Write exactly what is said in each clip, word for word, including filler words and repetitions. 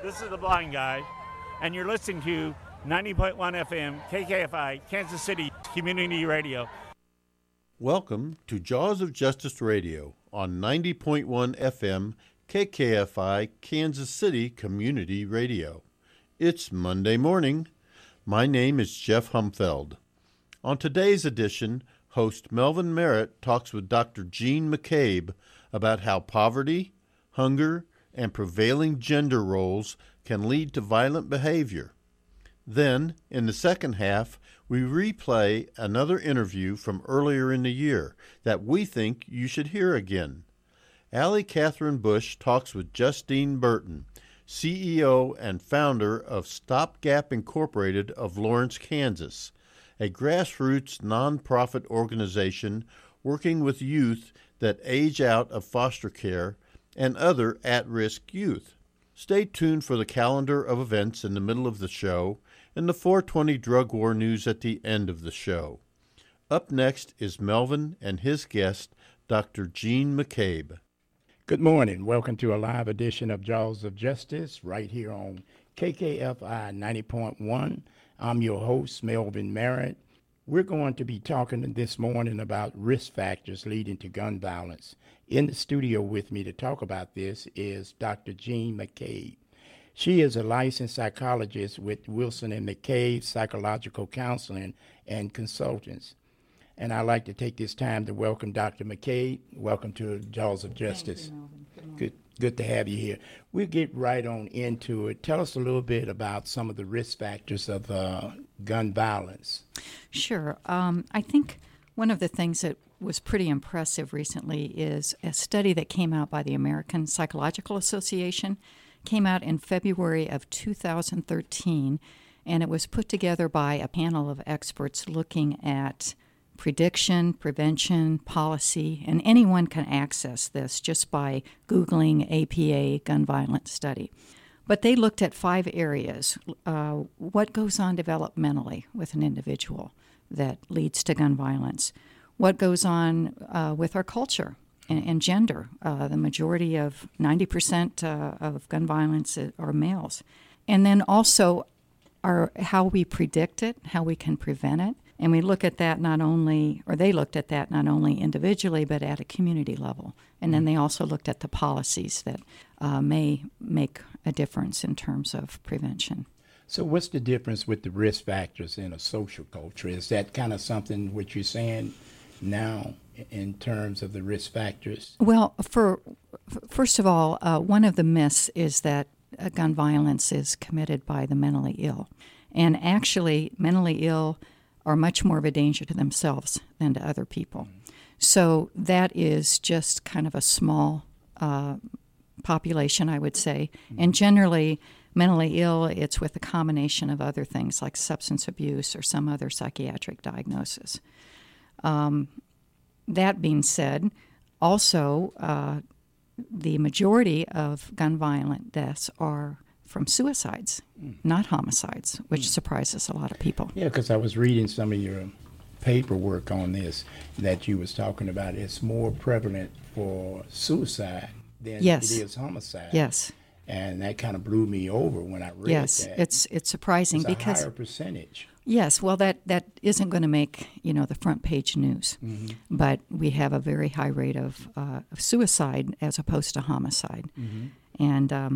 This is the Blind Guy, and you're listening to ninety point one F M, K K F I, Kansas City Community Radio. Welcome to Jaws of Justice Radio on ninety point one F M, K K F I, Kansas City Community Radio. It's Monday morning. My name is Jeff Humfeld. On today's edition, host Melvin Merritt talks with Doctor Jean McCabe about how poverty, hunger, and prevailing gender roles can lead to violent behavior. Then, in the second half, we replay another interview from earlier in the year that we think you should hear again. Allie Catherine Bush talks with Justine Burton, C E O and founder of Stopgap Incorporated of Lawrence, Kansas, a grassroots nonprofit organization working with youth that age out of foster care and other at-risk youth. Stay tuned for the calendar of events in the middle of the show and the four twenty drug war news at the end of the show. Up next is Melvin and his guest, Doctor Jean McCabe. Good morning. Welcome to a live edition of Jaws of Justice right here on K K F I ninety point one. I'm your host, Melvin Merritt. We're going to be talking this morning about risk factors leading to gun violence. In the studio with me to talk about this is Doctor Jean McCabe. She is a licensed psychologist with Wilson and McCabe Psychological Counseling and Consultants. And I'd like to take this time to welcome Doctor McCabe. Welcome to Jaws of Justice. Thank you, Melvin. Good, good, good to have you here. We'll get right on into it. Tell us a little bit about some of the risk factors of uh, gun violence. Sure. Um, I think one of the things that was pretty impressive recently is a study that came out by the American Psychological Association, came out in February of two thousand thirteen, and it was put together by a panel of experts looking at prediction, prevention, policy, and anyone can access this just by Googling A P A gun violence study. But they looked at five areas. Uh, what goes on developmentally with an individual that leads to gun violence? What goes on uh, with our culture and, and gender? Uh, the majority of ninety percent uh, of gun violence are males. And then also our, how we predict it, how we can prevent it. And we look at that not only, or they looked at that not only individually, but at a community level. And then they also looked at the policies that uh, may make a difference in terms of prevention. So what's the difference with the risk factors in a social culture? Is that kind of something what you're saying now in terms of the risk factors? Well, for first of all, uh, one of the myths is that uh, gun violence is committed by the mentally ill. And actually, mentally ill are much more of a danger to themselves than to other people. Mm-hmm. So that is just kind of a small uh, population, I would say. Mm-hmm. And generally, mentally ill, it's with a combination of other things like substance abuse or some other psychiatric diagnosis. Um, that being said, also, uh, the majority of gun violent deaths are from suicides, mm. not homicides, which mm. surprises a lot of people. Yeah, because I was reading some of your paperwork on this that you was talking about. It's more prevalent for suicide than yes. it is homicide. Yes. And that kind of blew me over when I read yes, that. Yes, it's it's surprising it's because a higher percentage. Yes, well, that, that isn't going to make, you know, the front page news. Mm-hmm. But we have a very high rate of, uh, of suicide as opposed to homicide. Mm-hmm. And um,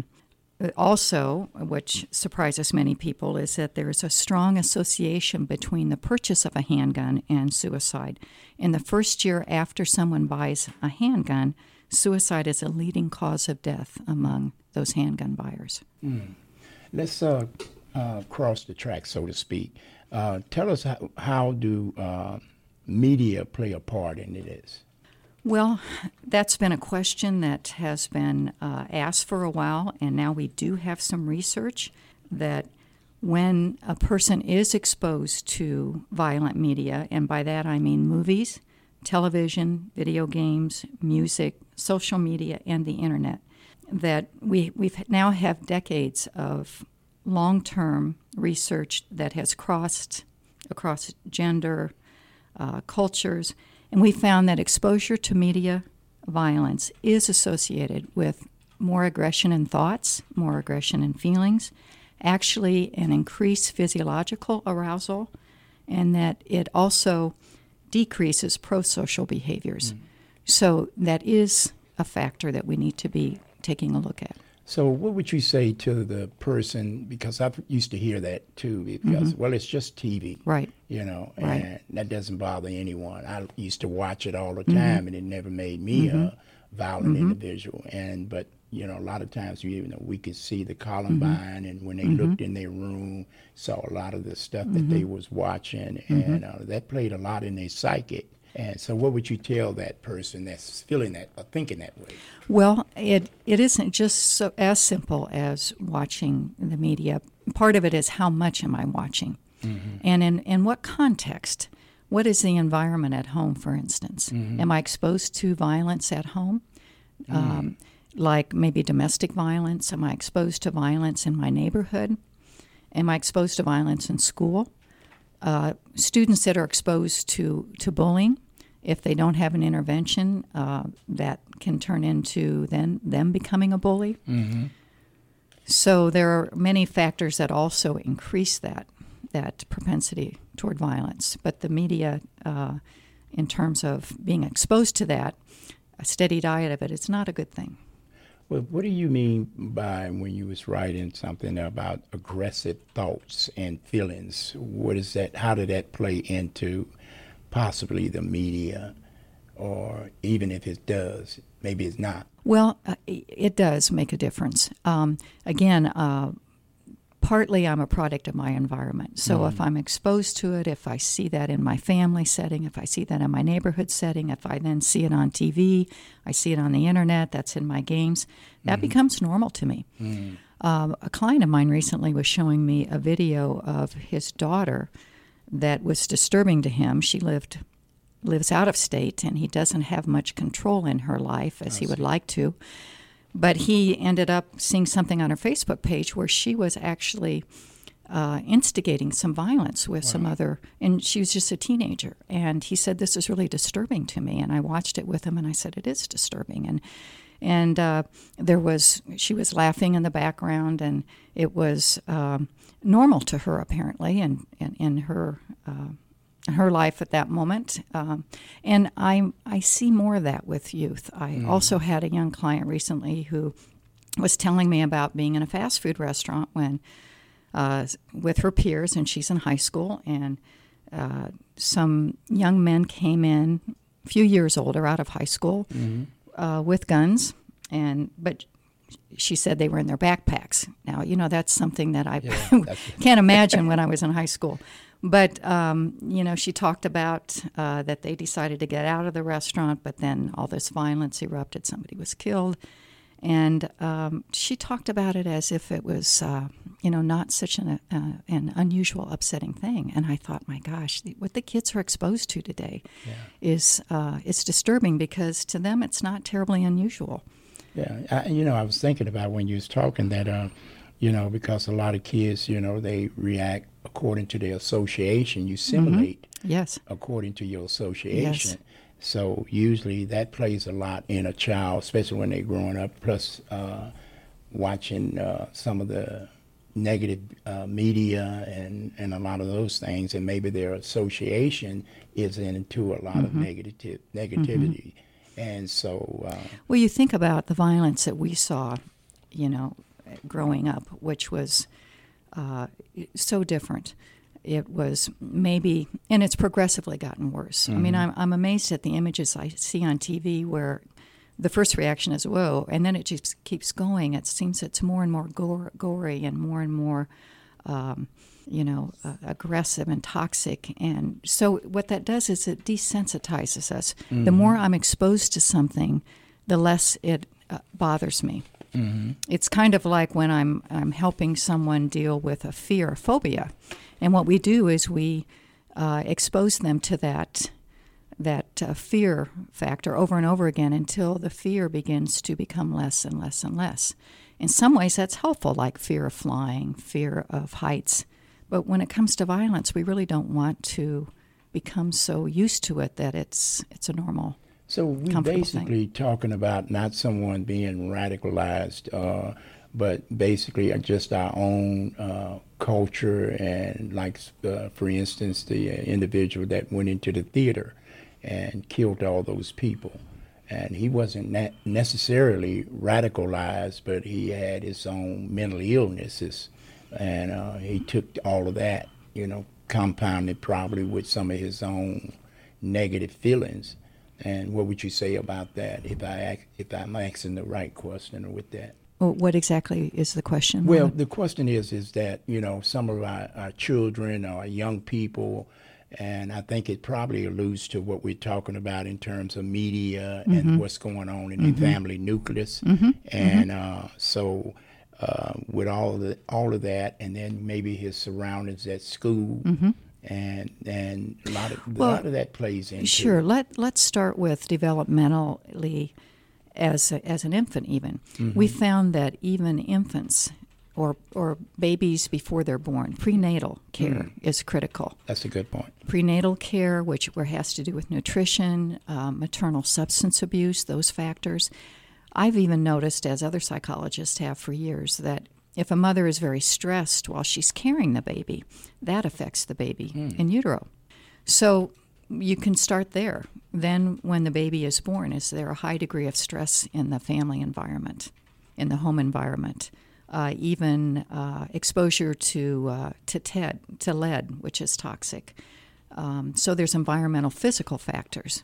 also, which surprises many people, is that there is a strong association between the purchase of a handgun and suicide. In the first year after someone buys a handgun, suicide is a leading cause of death among those handgun buyers. Mm. Let's uh, uh, cross the track, so to speak. Uh, tell us how, how do uh, media play a part in this? Well, that's been a question that has been uh, asked for a while, and now we do have some research that when a person is exposed to violent media, and by that I mean movies, television, video games, music, social media, and the internet, that we we've now have decades of long-term research that has crossed across gender, uh, cultures, and we found that exposure to media violence is associated with more aggression in thoughts, more aggression in feelings, actually an increased physiological arousal, and that it also decreases prosocial behaviors. Mm. So that is a factor that we need to be taking a look at. So what would you say to the person, because I used to hear that too, because, mm-hmm. well, it's just T V. Right. You know, right. and that doesn't bother anyone. I used to watch it all the time, mm-hmm. and it never made me mm-hmm. a violent mm-hmm. individual. And but, you know, a lot of times, you know, we could see the Columbine, mm-hmm. and when they mm-hmm. looked in their room, saw a lot of the stuff that mm-hmm. they was watching, mm-hmm. and uh, that played a lot in their psychic. And so what would you tell that person that's feeling that or thinking that way? Well, it it isn't just so as simple as watching the media. Part of it is how much am I watching? Mm-hmm. And in, in what context? What is the environment at home, for instance? Mm-hmm. Am I exposed to violence at home? Mm-hmm. Um, like maybe domestic violence? Am I exposed to violence in my neighborhood? Am I exposed to violence in school? Uh, students that are exposed to, to bullying, if they don't have an intervention, uh, that can turn into then them becoming a bully. Mm-hmm. So there are many factors that also increase that that propensity toward violence. But the media, uh, in terms of being exposed to that, a steady diet of it, it's not a good thing. Well, what do you mean by when you was writing something about aggressive thoughts and feelings? What is that? How did that play into possibly the media, or even if it does, maybe it's not? Well, uh, it does make a difference. Um, again, uh, partly I'm a product of my environment. So mm. if I'm exposed to it, if I see that in my family setting, if I see that in my neighborhood setting, if I then see it on T V, I see it on the internet, that's in my games, that mm. becomes normal to me. Mm. Um, a client of mine recently was showing me a video of his daughter that was disturbing to him. She lived lives out of state, and he doesn't have much control in her life as I he see. would like to. But he ended up seeing something on her Facebook page where she was actually uh, instigating some violence with wow. some other, and she was just a teenager. And he said, "This is really disturbing to me." And I watched it with him, and I said, "It is disturbing." And and uh, there was, she was laughing in the background, and it was um, normal to her apparently, and in, in, in her uh, her life at that moment. Um, and I I see more of that with youth. I mm. also had a young client recently who was telling me about being in a fast food restaurant when uh, with her peers, and she's in high school, and uh, some young men came in, a few years older, out of high school, mm-hmm. uh, with guns, and but she said they were in their backpacks. Now, you know, that's something that I yeah, can't imagine when I was in high school. But, um, you know, she talked about uh, that they decided to get out of the restaurant, but then all this violence erupted. Somebody was killed. And um, she talked about it as if it was, uh, you know, not such an, uh, an unusual, upsetting thing. And I thought, my gosh, the, what the kids are exposed to today yeah. is uh, it's disturbing, because to them it's not terribly unusual. Yeah, I, you know, I was thinking about when you was talking that, uh, you know, because a lot of kids, you know, they react according to their association. You simulate mm-hmm. yes. according to your association. Yes. So usually that plays a lot in a child, especially when they're growing up, plus uh, watching uh, some of the negative uh, media and, and a lot of those things, and maybe their association is into a lot mm-hmm. of negative negativity. Mm-hmm. And so... Uh, well, you think about the violence that we saw, you know, growing up, which was uh, so different. It was maybe, and it's progressively gotten worse. Mm-hmm. I mean, I'm, I'm amazed at the images I see on T V where the first reaction is, whoa, and then it just keeps going. It seems it's more and more gore, gory and more and more, um, you know, uh, aggressive and toxic. And so what that does is it desensitizes us. Mm-hmm. The more I'm exposed to something, the less it uh, bothers me. Mm-hmm. It's kind of like when I'm I'm helping someone deal with a fear, a phobia. And what we do is we uh, expose them to that that uh, fear factor over and over again until the fear begins to become less and less and less. In some ways, that's helpful, like fear of flying, fear of heights. But when it comes to violence, we really don't want to become so used to it that it's it's a normal So we're comfortable basically thing. talking about not someone being radicalized, uh, but basically just our own uh, culture, and like, uh, for instance, the uh, individual that went into the theater and killed all those people. And he wasn't ne- necessarily radicalized, but he had his own mental illnesses, and uh, he took all of that, you know, compounded probably with some of his own negative feelings. And what would you say about that, if I ask, if I'm asking the right question with that? Well, what exactly is the question? Well, Ron? the question is, is that, you know, some of our, our children or young people, and I think it probably alludes to what we're talking about in terms of media Mm-hmm. and what's going on in Mm-hmm. the family nucleus. Mm-hmm. And uh, so uh, with all of, the, all of that, and then maybe his surroundings at school, Mm-hmm. and and a lot of, Well, a lot of that plays into Sure. it. Let Let's start with developmentally, as a, as an infant. Even we found that even infants or or babies before they're born, prenatal care is critical. That's a good point. Prenatal care, which where has to do with nutrition, uh, maternal substance abuse, those factors. I've even noticed, as other psychologists have for years, that if a mother is very stressed while she's carrying the baby, that affects the baby in utero. So you can start there. Then when the baby is born, is there a high degree of stress in the family environment, in the home environment? Uh, even uh, exposure to uh, to T E D, to lead, which is toxic. Um, so there's environmental physical factors.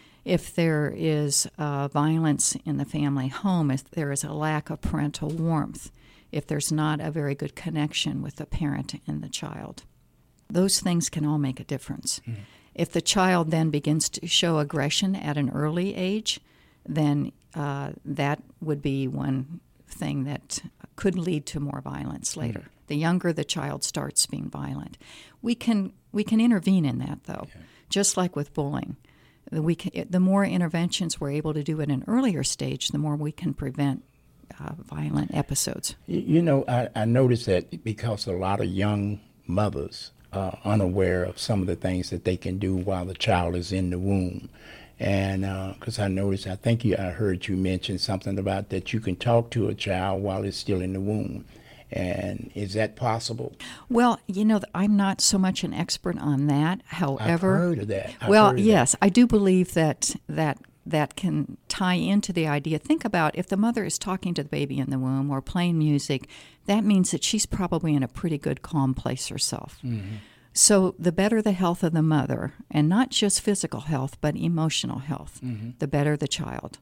If there is uh, violence in the family home, if there is a lack of parental warmth, if there's not a very good connection with the parent and the child, those things can all make a difference. Mm. If the child then begins to show aggression at an early age, then uh, that would be one thing that could lead to more violence later. Mm. The younger the child starts being violent. We can we can intervene in that, though, yeah. Just like with bullying. We can, the more interventions we're able to do at an earlier stage, the more we can prevent uh, violent episodes. You know, I, I noticed that because a lot of young mothers are unaware of some of the things that they can do while the child is in the womb. And because uh, I noticed, I think you, I heard you mention something about that you can talk to a child while it's still in the womb. And is that possible? Well, you know, I'm not so much an expert on that. However, I've heard of that. I've well, heard of yes, that. I do believe that that that can tie into the idea. Think about if the mother is talking to the baby in the womb or playing music, that means that she's probably in a pretty good, calm place herself. Mm-hmm. So the better the health of the mother, and not just physical health, but emotional health, mm-hmm. the better the child.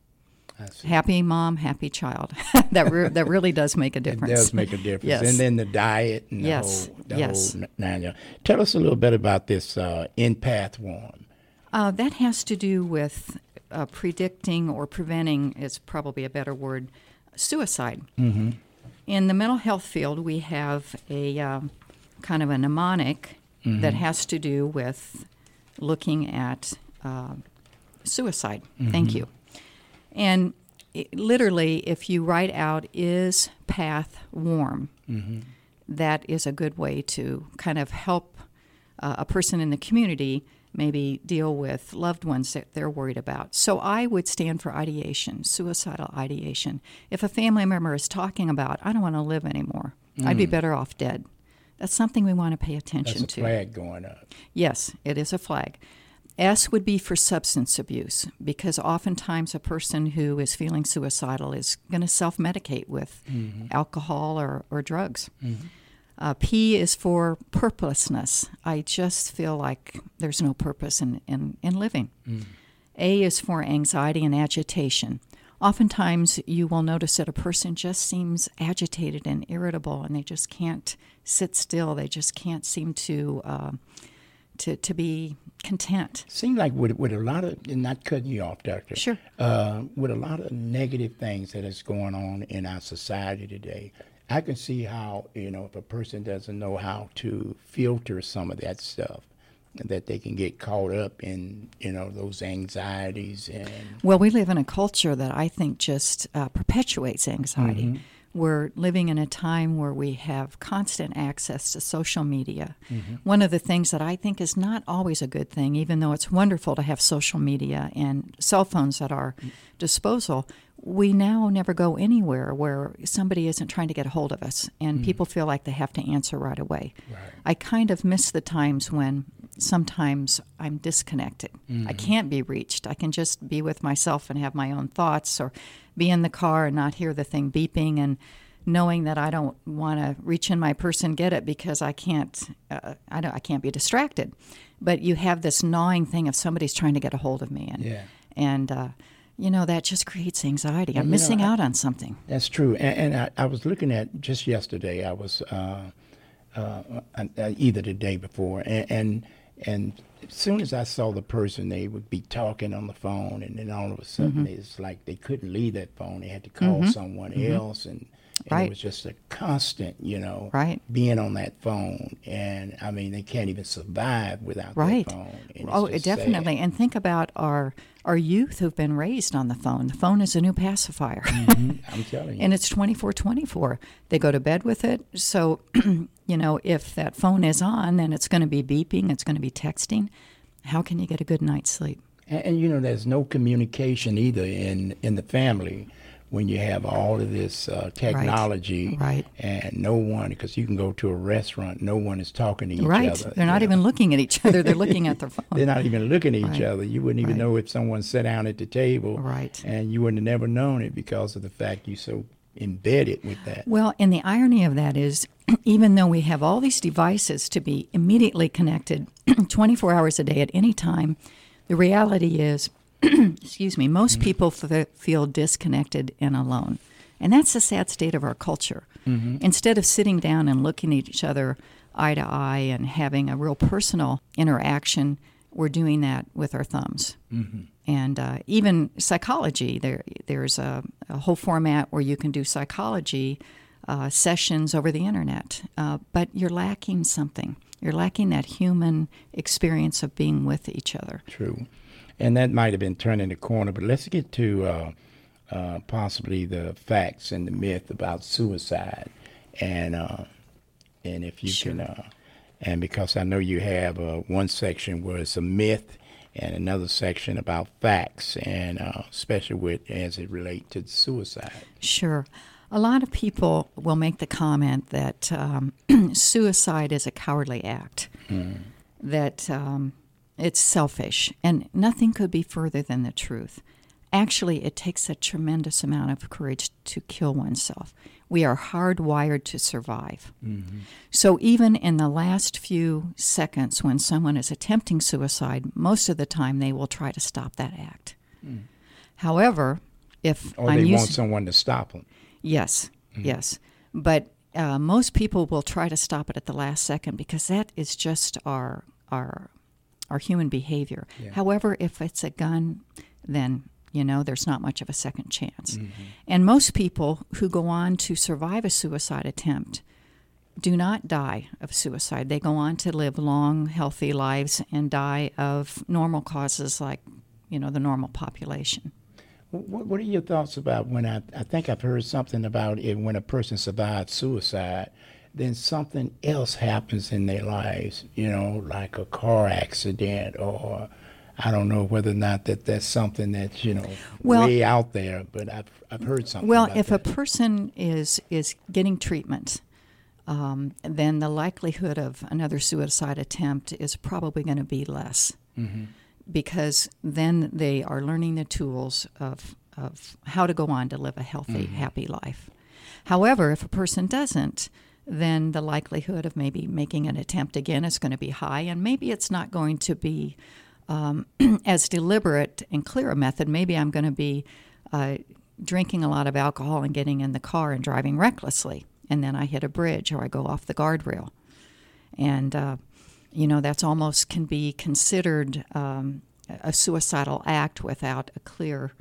Happy mom, happy child. that re- that really does make a difference. It does make a difference. Yes. And then the diet and the yes. whole, the yes. whole nine yards. Tell us a little bit about this uh, empath worm. Uh, that has to do with uh, predicting or preventing, is probably a better word, suicide. Mm-hmm. In the mental health field, we have a um, kind of a mnemonic mm-hmm. that has to do with looking at uh, suicide. Mm-hmm. Thank you. And it, literally, if you write out, is path warm, mm-hmm. that is a good way to kind of help uh, a person in the community maybe deal with loved ones that they're worried about. So I would stand for ideation, suicidal ideation. If a family member is talking about, I don't want to live anymore, mm. I'd be better off dead. That's something we want to pay attention That's a to. flag going up. Yes, it is a flag. S would be for substance abuse, because oftentimes a person who is feeling suicidal is going to self-medicate with mm-hmm. alcohol or, or drugs. Mm-hmm. Uh, P is for purposelessness. I just feel like there's no purpose in, in, in living. Mm. A is for anxiety and agitation. Oftentimes you will notice that a person just seems agitated and irritable, and they just can't sit still. They just can't seem to... Uh, To, to be content. Seems like with, with a lot of, and not cutting you off, Doctor. Sure. Uh, with a lot of negative things that is going on in our society today, I can see how, you know, if a person doesn't know how to filter some of that stuff, that they can get caught up in, you know, those anxieties. And well, we live in a culture that I think just uh, perpetuates anxiety. Mm-hmm. we're living in a time where we have constant access to social media. Mm-hmm. One of the things that I think is not always a good thing, even though it's wonderful to have social media and cell phones at our disposal, we now never go anywhere where somebody isn't trying to get a hold of us, and Mm. people feel like they have to answer right away. Right. I kind of miss the times when sometimes I'm disconnected. Mm-hmm. I can't be reached. I can just be with myself and have my own thoughts, or be in the car and not hear the thing beeping, and knowing that I don't want to reach in my purse and get it because I can't. Uh, I don't. I can't be distracted. But you have this gnawing thing of somebody's trying to get a hold of me, and Yeah. and uh, you know that just creates anxiety. Well, I'm you know, missing I- out on something. That's true. And, and I, I was looking at just yesterday. I was uh, uh, uh, either the day before, and, and and as soon as I saw the person, they would be talking on the phone, and then all of a sudden, Mm-hmm. it's like they couldn't leave that phone. They had to call someone else, and, and Right. it was just a constant, you know, Right. being on that phone. And I mean, they can't even survive without Right. that phone. And it's Oh, just definitely. sad. And think about our our youth who've been raised on the phone. The phone is a new pacifier. Mhm, I'm telling you. And it's twenty-four twenty-four. They go to bed with it. So, you know, if that phone is on, then it's going to be beeping, it's going to be texting. How can you get a good night's sleep? And, and you know, there's no communication either in, in the family when you have all of this uh, technology. Right. And no one, because you can go to a restaurant, no one is talking to each Right. other. They're not you know. even looking at each other. They're looking at their phone. They're not even looking at each Right. other. You wouldn't even Right. know if someone sat down at the table. Right. And you wouldn't have never known it because of the fact you're so embedded with that. Well, and the irony of that is, even though we have all these devices to be immediately connected twenty-four hours a day at any time, the reality is, excuse me, most Mm-hmm. people f- feel disconnected and alone. And that's the sad state of our culture. Mm-hmm. Instead of sitting down and looking at each other eye to eye and having a real personal interaction, we're doing that with our thumbs. Mm-hmm. And uh, even psychology, there there's a, a whole format where you can do psychology uh, sessions over the internet, uh, but you're lacking something. You're lacking that human experience of being with each other. True. And that might have been turning the corner, but let's get to uh, uh, possibly the facts and the myth about suicide. And uh, and if you Sure. can, uh, and because I know you have uh, one section where it's a myth and another section about facts, and uh, especially with as it relates to suicide. Sure. A lot of people will make the comment that um, suicide is a cowardly act, that um, it's selfish, and nothing could be further than the truth. Actually, it takes a tremendous amount of courage to kill oneself. We are hardwired to survive. So even in the last few seconds when someone is attempting suicide, most of the time they will try to stop that act. However, if Or I'm they using... want someone to stop them. Yes, yes. But uh, most people will try to stop it at the last second because that is just our our our human behavior. Yeah. However, if it's a gun, then you know there's not much of a second chance. And most people who go on to survive a suicide attempt do not die of suicide. They go on to live long, healthy lives and die of normal causes like, you know, the normal population. What, what are your thoughts about when I, I think I've heard something about it when a person survives suicide, then something else happens in their lives, you know, like a car accident, or I don't know whether or not that that's something that's, you know, Well- way out there, but I've, I've heard something Well, about if that. a person is is getting treatment, um, then the likelihood of another suicide attempt is probably going to be less, Mm-hmm. because then they are learning the tools of of how to go on to live a healthy, Mm-hmm. happy life. However, if a person doesn't, then the likelihood of maybe making an attempt again is going to be high, and maybe it's not going to be um, as deliberate and clear a method. Maybe I'm going to be uh, drinking a lot of alcohol and getting in the car and driving recklessly, and then I hit a bridge or I go off the guardrail. And, uh, you know, that's almost can be considered um, a suicidal act without a clear,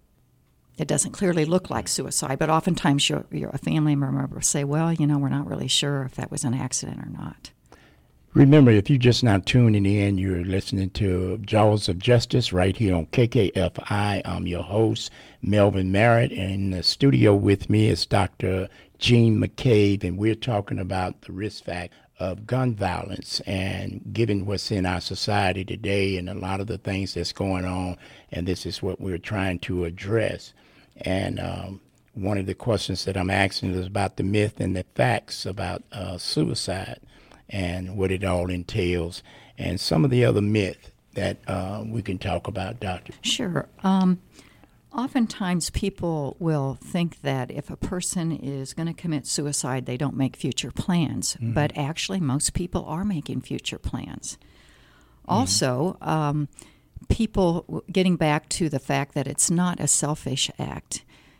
it doesn't clearly look like suicide, but oftentimes you're, you're a family member will say, well, you know, we're not really sure if that was an accident or not. Remember, if you're just now tuning in, you're listening to Jaws of Justice right here on K K F I. I'm your host, Melvin Merritt, and in the studio with me is Doctor Gene McCabe, and we're talking about the risk factor of gun violence. And given what's in our society today and a lot of the things that's going on, and this is what we're trying to address. And um, one of the questions that I'm asking is about the myth and the facts about uh, suicide and what it all entails, and some of the other myths that uh, we can talk about, Doctor. Sure. Um, oftentimes people will think that if a person is going to commit suicide, they don't make future plans. Mm-hmm. But actually, most people are making future plans. Mm-hmm. Also, um, people, getting back to the fact that it's not a selfish act,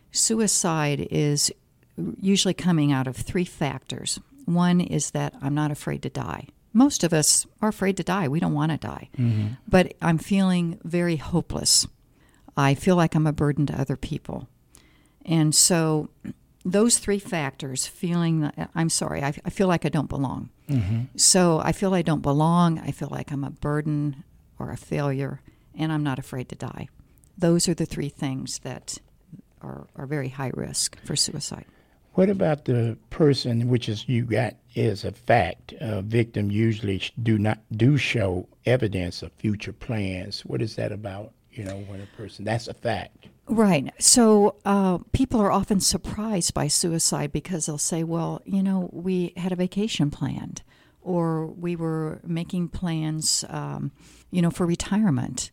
suicide is usually coming out of three factors. One is that I'm not afraid to die. Most of us are afraid to die. We don't want to die. Mm-hmm. But I'm feeling very hopeless. I feel like I'm a burden to other people. And so those three factors, feeling, that, I'm sorry, I, I feel like I don't belong. Mm-hmm. So I feel I don't belong. I feel like I'm a burden or a failure, and I'm not afraid to die. Those are the three things that are, are very high risk for suicide. What about the person, which is you got is a fact, a victim usually do not do show evidence of future plans. What is that about? You know, when a person, that's a fact. Right. So uh, people are often surprised by suicide because they'll say, well, you know, we had a vacation planned, or we were making plans, um, you know, for retirement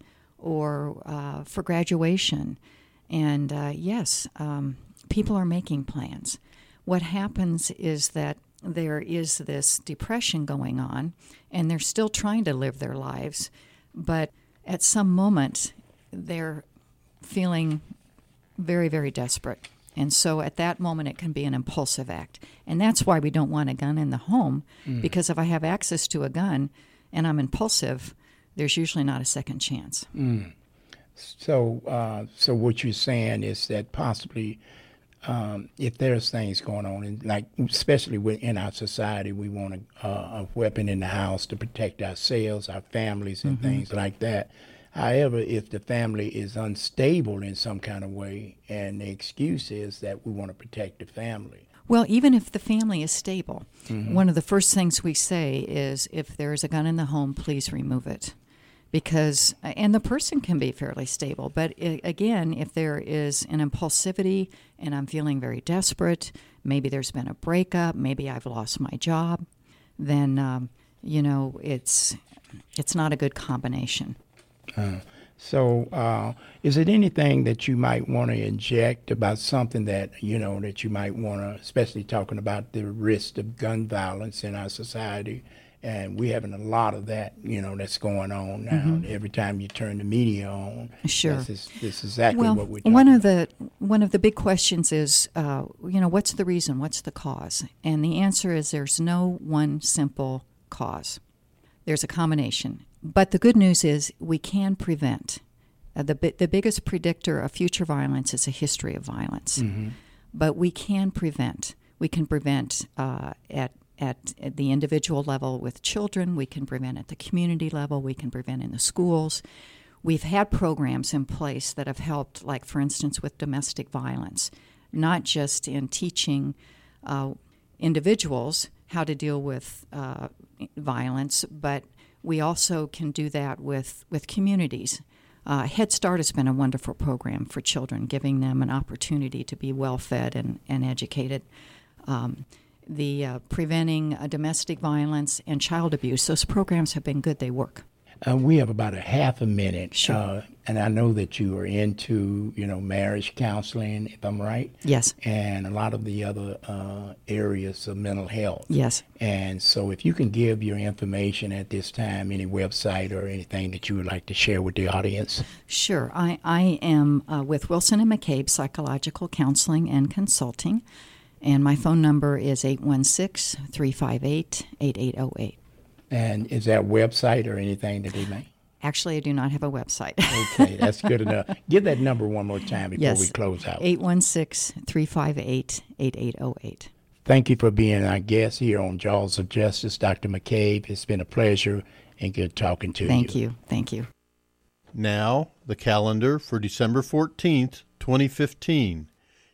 or uh, for graduation. And uh, yes, um, people are making plans. What happens is that there is this depression going on, and they're still trying to live their lives, but at some moment, they're feeling very, very desperate. And so at that moment, it can be an impulsive act. And that's why we don't want a gun in the home, mm. because if I have access to a gun and I'm impulsive, there's usually not a second chance. Mm. So, uh, so what you're saying is that possibly Um, if there's things going on, and like especially in our society, we want a, uh, a weapon in the house to protect ourselves, our families, and mm-hmm. things like that. However, if the family is unstable in some kind of way, and the excuse is that we want to protect the family. Well, even if the family is stable, mm-hmm. one of the first things we say is, if there is a gun in the home, please remove it. Because, and the person can be fairly stable, but it, again, if there is an impulsivity and I'm feeling very desperate, maybe there's been a breakup, maybe I've lost my job, then, um, you know, it's it's not a good combination. Uh, so uh, is it anything that you might want to inject about something that, you know, that you might want to, especially talking about the risk of gun violence in our society? And we're having a lot of that, you know, that's going on now. Mm-hmm. Every time you turn the media on, sure, this is, this is exactly well, what we're talking one of about. the one of the big questions is, uh, you know, what's the reason? What's the cause? And the answer is there's no one simple cause. There's a combination. But the good news is we can prevent. Uh, the the biggest predictor of future violence is a history of violence. Mm-hmm. But we can prevent. We can prevent uh, at At, at the individual level with children, we can prevent at the community level, we can prevent in the schools. We've had programs in place that have helped, like, for instance, with domestic violence, not just in teaching uh, individuals how to deal with uh, violence, but we also can do that with, with communities. Uh, Head Start has been a wonderful program for children, giving them an opportunity to be well-fed and, and educated. Um, the uh, preventing uh, domestic violence and child abuse. Those programs have been good. They work. Uh, we have about a half a minute. Sure. Uh, and I know that you are into, you know, marriage counseling, if I'm right. Yes. And a lot of the other uh, areas of mental health. Yes. And so if you can give your information at this time, any website or anything that you would like to share with the audience. Sure. I, I am uh, with Wilson and McCabe Psychological Counseling and Consulting. And my phone number is eight one six, three five eight, eight eight zero eight. And is that a website or anything that they make? Actually, I do not have a website. Okay, that's good enough. Give that number one more time before yes. we close out. eight one six, three five eight, eight eight zero eight. Thank you for being our guest here on Jaws of Justice, Doctor McCabe. It's been a pleasure and good talking to Thank you. you. Thank you. Now, the calendar for December fourteenth, twenty fifteen.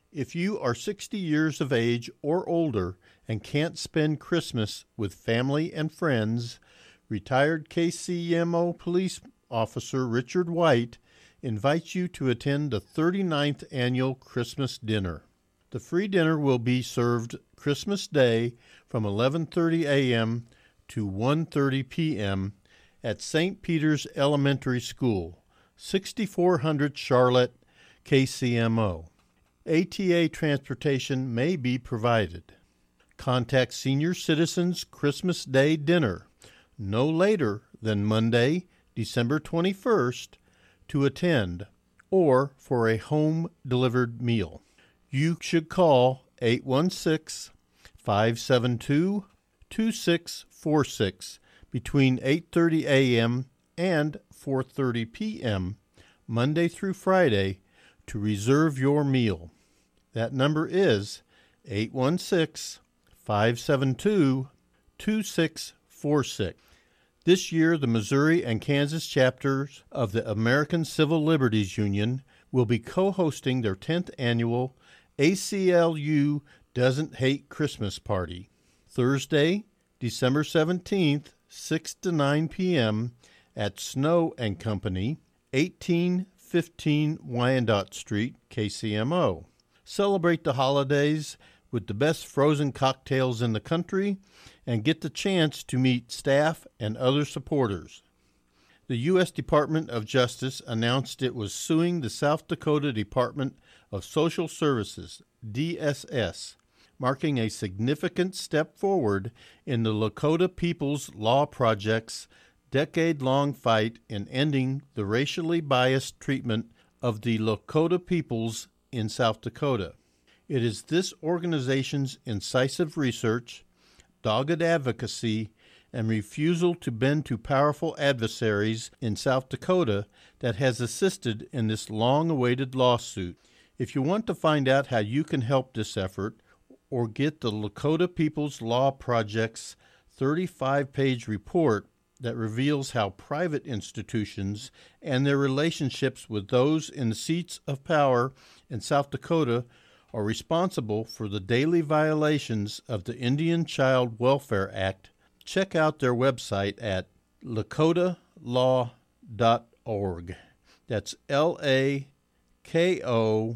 If you are sixty years of age or older and can't spend Christmas with family and friends, retired K C M O Police Officer Richard White invites you to attend the thirty-ninth Annual Christmas Dinner. The free dinner will be served Christmas Day from eleven thirty a.m. to one thirty p.m. at Saint Peter's Elementary School, sixty-four hundred Charlotte, K C M O. A T A transportation may be provided. Contact Senior Citizens Christmas Day Dinner no later than Monday, December twenty-first, to attend or for a home-delivered meal. You should call eight one six, five seven two, two six four six between eight thirty a.m. and four thirty p.m. Monday through Friday to reserve your meal. That number is eight one six, five seven two, two six four six. This year, the Missouri and Kansas chapters of the American Civil Liberties Union will be co-hosting their tenth annual A C L U Doesn't Hate Christmas Party. Thursday, December seventeenth, six to nine p.m. at Snow and Company, eighteen fifteen Wyandotte Street, K C M O. Celebrate the holidays with the best frozen cocktails in the country and get the chance to meet staff and other supporters. The U S Department of Justice announced it was suing the South Dakota Department of Social Services, D S S, marking a significant step forward in the Lakota People's Law Project's decade-long fight in ending the racially biased treatment of the Lakota peoples in South Dakota. It is this organization's incisive research, dogged advocacy, and refusal to bend to powerful adversaries in South Dakota that has assisted in this long-awaited lawsuit. If you want to find out how you can help this effort or get the Lakota People's Law Project's thirty-five page report that reveals how private institutions and their relationships with those in the seats of power in South Dakota are responsible for the daily violations of the Indian Child Welfare Act, check out their website at lakota law dot org. That's L A K O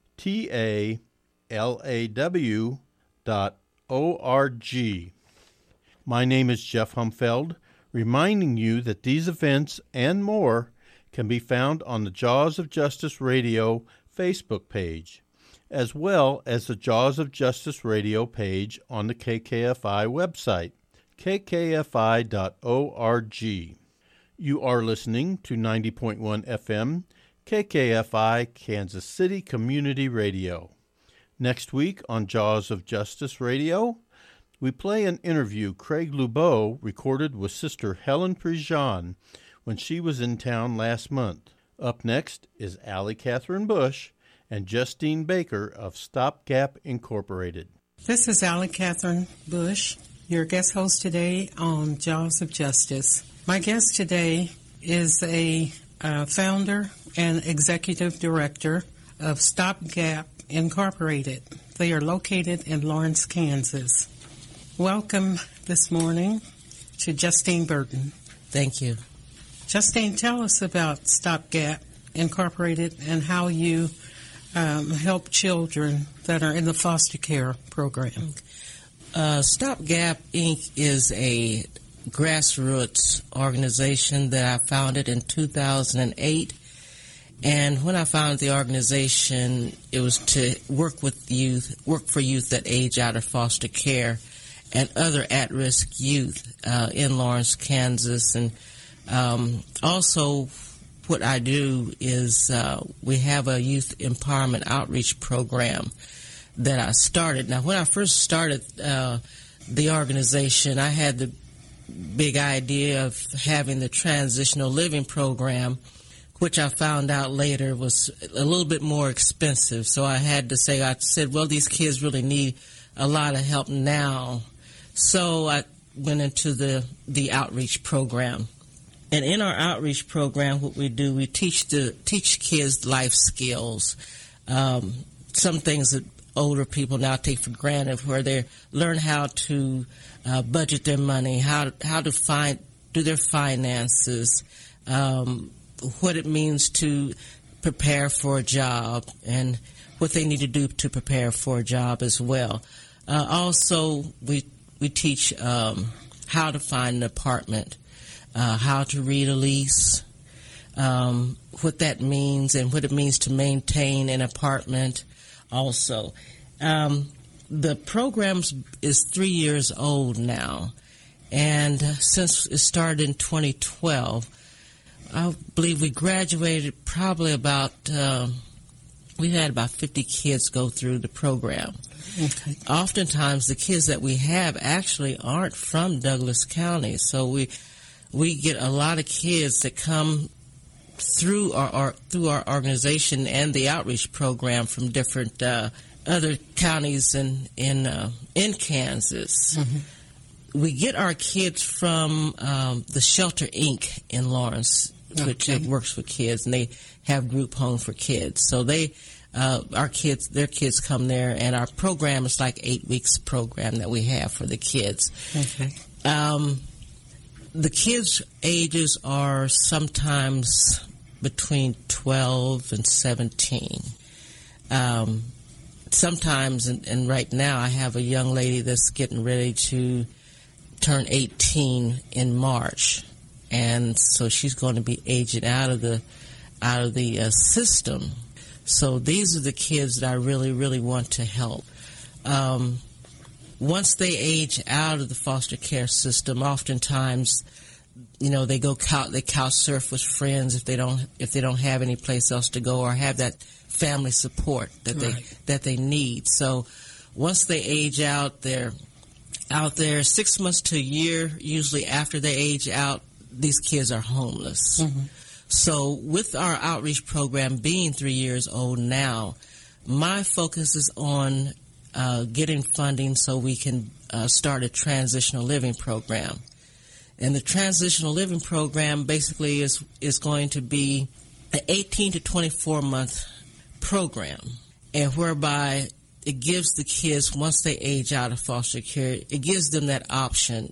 T A L A W dot O R G. My name is Jeff Humfeld, reminding you that these events and more can be found on the Jaws of Justice Radio Facebook page, as well as the Jaws of Justice Radio page on the K K F I website, k k f i dot org. You are listening to ninety point one F M, K K F I, Kansas City Community Radio. Next week on Jaws of Justice Radio, we play an interview Craig Lubeau recorded with Sister Helen Prejean when she was in town last month. Up next is Allie Catherine Bush and Justine Baker of Stopgap Incorporated. This is Allie Catherine Bush, your guest host today on Jaws of Justice. My guest today is a uh, founder and executive director of Stopgap Incorporated. They are located in Lawrence, Kansas. Welcome this morning to Justine Burton. Thank you. Justine, tell us about Stopgap Incorporated and how you um, help children that are in the foster care program. Uh, Stopgap Incorporated is a grassroots organization that I founded in two thousand eight. And when I founded the organization, it was to work with youth, work for youth that age out of foster care and other at-risk youth uh, in Lawrence, Kansas. And um, also what I do is uh, we have a youth empowerment outreach program that I started. Now, when I first started uh, the organization, I had the big idea of having the transitional living program, which I found out later was a little bit more expensive. So I had to say, I said, well, these kids really need a lot of help now. So I went into the, the outreach program. And in our outreach program, what we do, we teach the teach kids life skills, um, some things that older people now take for granted, where they learn how to uh, budget their money, how how to find do their finances, um, what it means to prepare for a job, and what they need to do to prepare for a job as well. Uh, also, we we teach um, how to find an apartment, uh, how to read a lease, um, what that means, and what it means to maintain an apartment. Also, um, the program is three years old now, and uh, since it started in twenty twelve, I believe we graduated probably about, uh, we had about fifty kids go through the program. Okay. Oftentimes, the kids that we have actually aren't from Douglas County, so we we get a lot of kids that come through our, our through our organization and the outreach program from different uh, other counties in in uh, in Kansas. Mm-hmm. We get our kids from um, the Shelter Incorporated in Lawrence, which okay. works with kids, and they have group home for kids. So they, uh, our kids, their kids come there, and our program is like eight weeks program that we have for the kids. Okay. Um, the kids' ages are sometimes between twelve and seventeen. Um, sometimes, and, and right now, I have a young lady that's getting ready to turn eighteen in March, and so she's going to be aging out of the out of the uh, system. So these are the kids that I really, really want to help. Um, once they age out of the foster care system, oftentimes, you know, they go couch, they couch surf with friends if they don't if they don't have any place else to go or have that family support that right. they that they need. So once they age out, they're out there six months to a year. Usually after they age out, these kids are homeless. Mm-hmm. So with our outreach program being three years old now, my focus is on uh, getting funding so we can uh, start a transitional living program. And the transitional living program basically is is going to be an eighteen to twenty-four month program, and whereby it gives the kids, once they age out of foster care, it gives them that option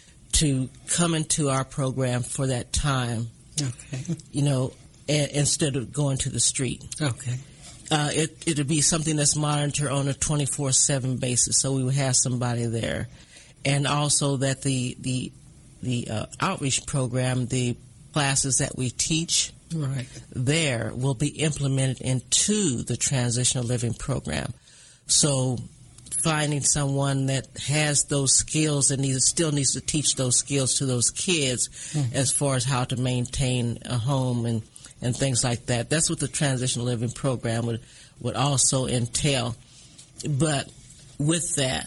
to come into our program for that time, okay. you know, a, instead of going to the street. Okay. Uh, it, it'll be something that's monitored on a twenty-four seven basis, so we will have somebody there. And also that the the the uh, outreach program, the classes that we teach right. there will be implemented into the transitional living program. So finding someone that has those skills and needs, still needs to teach those skills to those kids mm-hmm. as far as how to maintain a home and, and things like that. That's what the transitional living program would, would also entail. But with that,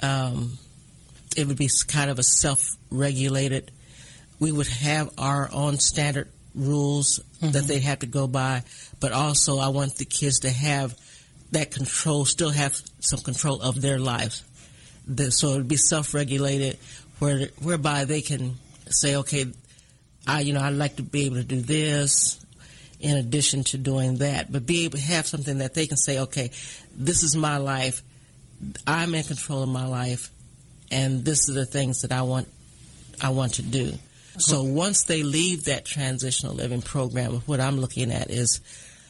um, it would be kind of a self-regulated. We would have our own standard rules mm-hmm. that they have to go by, but also I want the kids to have that control, still have some control of their lives. So it would be self-regulated, where whereby they can say, okay, I you know I'd like to be able to do this in addition to doing that, but be able to have something that they can say, okay, this is my life, I'm in control of my life, and this are the things that I want I want to do. So once they leave that transitional living program, what I'm looking at is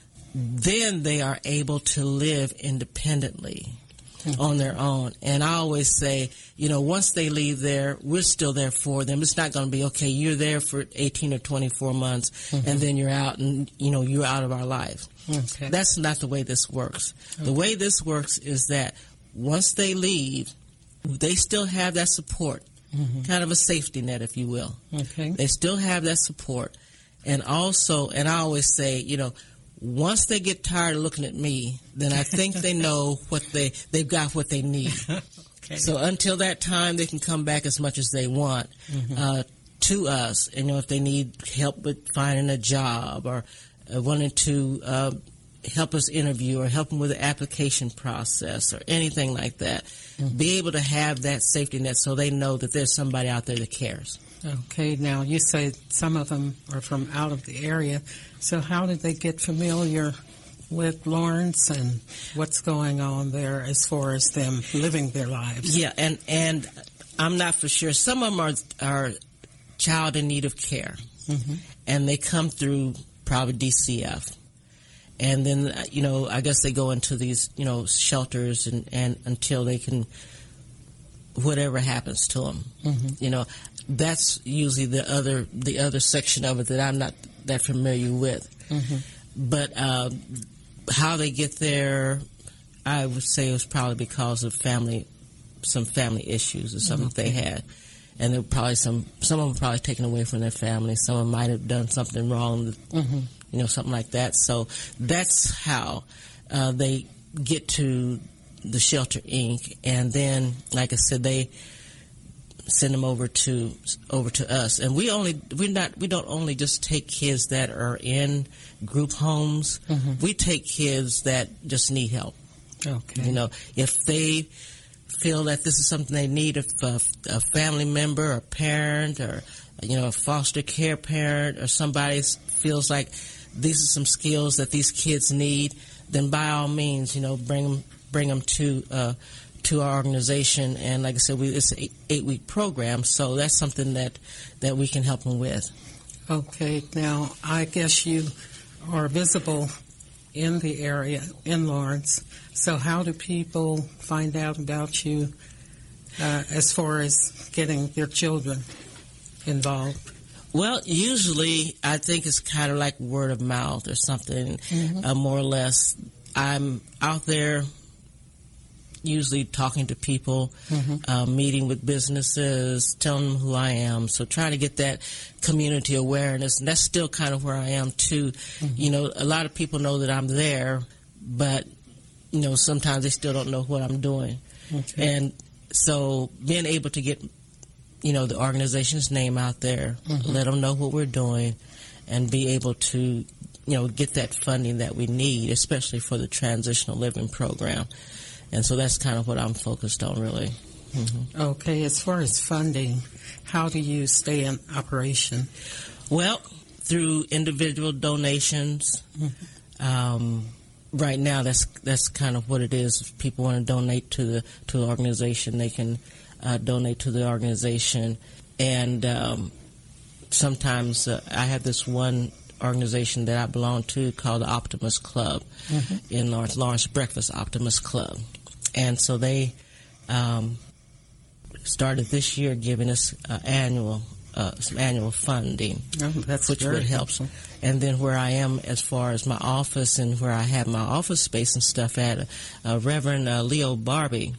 then they are able to live independently mm-hmm. on their own. And I always say, you know, once they leave there, we're still there for them. It's not going to be, okay, you're there for eighteen or twenty-four months, mm-hmm. and then you're out and, you know, you're out of our life. Okay. That's not the way this works. Okay. The way this works is that once they leave, they still have that support, mm-hmm. kind of a safety net, if you will. Okay. They still have that support. And also, and I always say, you know, once they get tired of looking at me, then I think they know what they, they've got what they need. Okay. So until that time, they can come back as much as they want mm-hmm. uh, to us. And, you know, if they need help with finding a job or uh, wanting to uh, help us interview or help them with the application process or anything like that, mm-hmm. be able to have that safety net so they know that there's somebody out there that cares. Okay, now you say some of them are from out of the area, so how did they get familiar with Lawrence and what's going on there as far as them living their lives? Yeah, and, and I'm not for sure. Some of them are, are child in need of care, mm-hmm. and they come through probably D C F. And then, you know, I guess they go into these, you know, shelters and, and until they can, whatever happens to them. Mm-hmm. You know, that's usually the other the other section of it that I'm not that familiar with. Mm-hmm. But uh, how they get there, I would say it was probably because of family, some family issues or something mm-hmm. they had. And there were probably some, some of them were probably taken away from their family. Some of them might have done something wrong, mm-hmm. you know, something like that. So that's how uh, they get to the Shelter Incorporated. And then, like I said, they send them over to over to us. And we only we not we don't only just take kids that are in group homes. Mm-hmm. We take kids that just need help. Okay. You know, if they feel that this is something they need, if a, a family member or parent or, you know, a foster care parent or somebody feels like these are some skills that these kids need, then by all means, you know, bring them, bring them to uh, to our organization. And like I said, we, it's an eight, eight-week program, so that's something that, that we can help them with. Okay. Now, I guess you are visible in the area, in Lawrence. So how do people find out about you uh, as far as getting their children involved? Well, usually I think it's kind of like word of mouth or something, mm-hmm. uh, more or less. I'm out there usually talking to people, mm-hmm. uh, meeting with businesses, telling them who I am. So trying to get that community awareness, and that's still kind of where I am too. Mm-hmm. You know, a lot of people know that I'm there, but you know, sometimes they still don't know what I'm doing. Okay. And so being able to get, you know, the organization's name out there, mm-hmm. let them know what we're doing, and be able to, you know, get that funding that we need, especially for the transitional living program. And so that's kind of what I'm focused on, really. Mm-hmm. Okay. As far as funding, how do you stay in operation? Well, through individual donations. Mm-hmm. Um, right now, that's that's kind of what it is. If people want to donate to the to the organization, they can uh, donate to the organization. And um, sometimes uh, I have this one organization that I belong to called the Optimus Club mm-hmm. in Lawrence, Lawrence Breakfast Optimus Club. And so they um, started this year giving us uh, annual uh, some annual funding, oh, that's which would help. Helpful. And then where I am as far as my office and where I have my office space and stuff at, uh, Reverend uh, Leo Barbie,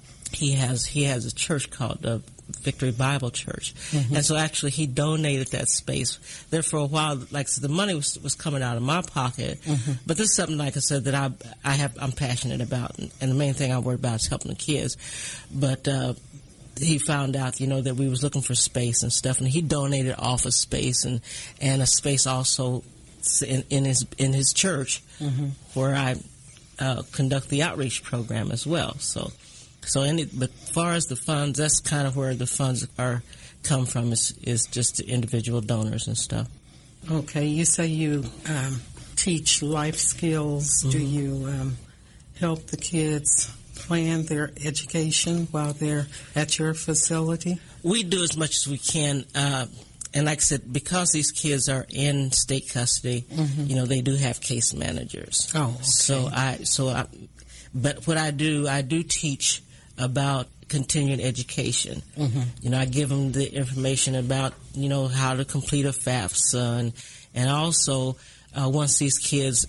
he has he has a church called the uh, Victory Bible Church. Mm-hmm. And so actually he donated that space. There for a while, like so the money was, was coming out of my pocket, mm-hmm. but this is something, like I said, that I I have I'm passionate about, and, and the main thing I'm worried about is helping the kids. But uh, he found out, you know, that we was looking for space and stuff, and he donated office space and, and a space also in, in his in his church, mm-hmm. where I uh, conduct the outreach program as well. So. So, any, but as far as the funds, that's kind of where the funds are come from. Is is just the individual donors and stuff. Okay, you say you um, teach life skills. Mm-hmm. Do you um, help the kids plan their education while they're at your facility? We do as much as we can. Uh, and like I said, because these kids are in state custody, mm-hmm. you know, they do have case managers. Oh, okay. So I, so I, but what I do, I do teach about continuing education. Mm-hmm. You know, I give them the information about, you know, how to complete a FAFSA, and, and also uh, once these kids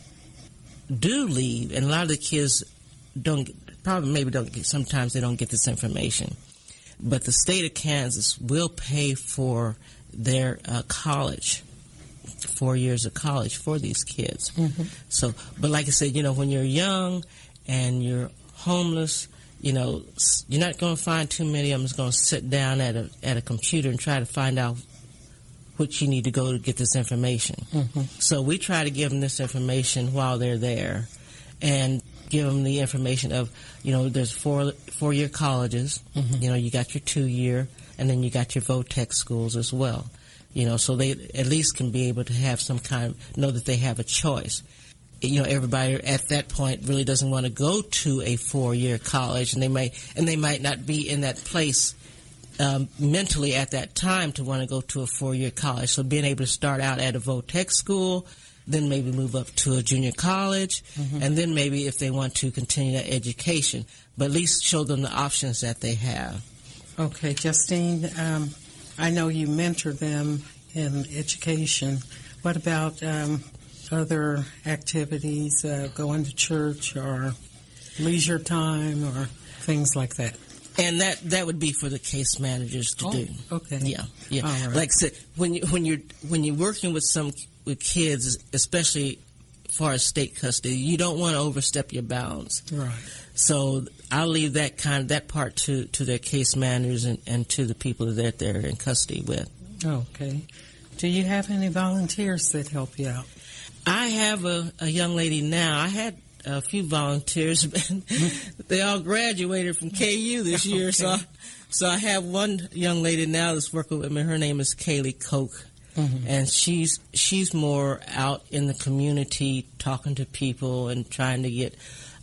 do leave, and a lot of the kids don't, probably maybe don't get, sometimes they don't get this information, but the state of Kansas will pay for their uh, college, four years of college for these kids. Mm-hmm. So, but like I said, you know, when you're young and you're homeless, you know, you're not going to find too many of them that's going to sit down at a at a computer and try to find out what you need to go to get this information. Mm-hmm. So we try to give them this information while they're there, and give them the information of, you know, there's four four year colleges. Mm-hmm. You know, you got your two year, and then you got your VOTEC schools as well. You know, so they at least can be able to have some kind of, know that they have a choice. you know, everybody at that point really doesn't want to go to a four-year college, and they may and they might not be in that place um, mentally at that time to want to go to a four-year college. So being able to start out at a vo-tech school, then maybe move up to a junior college, mm-hmm. and then maybe if they want to continue that education, but at least show them the options that they have. Okay, Justine, um, I know you mentor them in education. What about um, other activities, uh, going to church or leisure time or things like that? And that, that would be for the case managers to oh, do. Okay. Yeah, yeah. All right. Like I said, when you when you're when you're working with some with kids, especially as far as state custody, you don't want to overstep your bounds. Right. So I'll leave that kind of that part to, to their case managers and, and to the people that they're in custody with. Okay. Do you have any volunteers that help you out? I have a, a young lady now. I had a few volunteers, but they all graduated from K U this year. Okay. So, I, so I have one young lady now that's working with me. Her name is Kaylee Koch, mm-hmm. and she's she's more out in the community, talking to people and trying to get,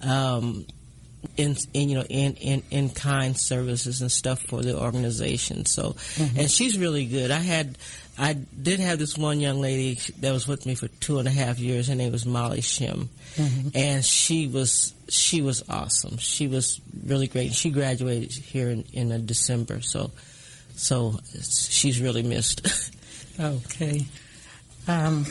um, in, in you know in, in, in kind services and stuff for the organization. So, mm-hmm. and she's really good. I had. I did have this one young lady that was with me for two and a half years. Her name was Molly Shim, mm-hmm. and she was she was awesome. She was really great. She graduated here in, in uh, December, so so she's really missed. Okay, um,